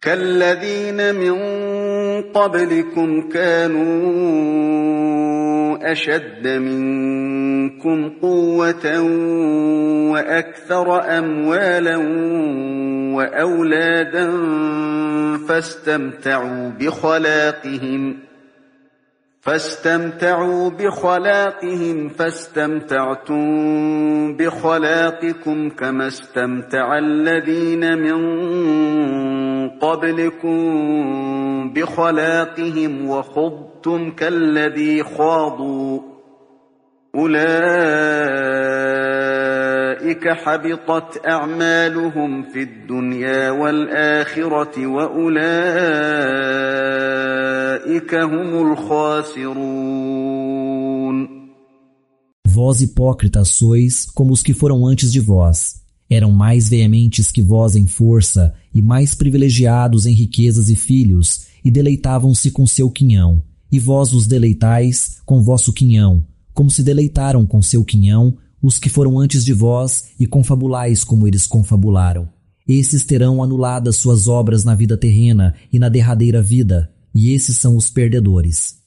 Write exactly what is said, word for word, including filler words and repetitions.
كالذين من قبلكم كانوا أشد منكم قوة وأكثر أموالا وأولادا فاستمتعوا بخلاقهم فاستمتعوا بخلاقهم فاستمتعتم بخلاقكم كما استمتع الذين من قبلكم بخلاقهم وخضتم كالذي خاضوا أولئك حبطت أعمالهم في الدنيا والآخرة وأولئك هم الخاسرون. Vós hipócritas sois como os que foram antes de vós. Eram mais veementes que vós em força e mais privilegiados em riquezas e filhos, e deleitavam-se com seu quinhão. E vós os deleitais com vosso quinhão, como se deleitaram com seu quinhão os que foram antes de vós, e confabulais como eles confabularam. Esses terão anuladas suas obras na vida terrena e na derradeira vida, e esses são os perdedores.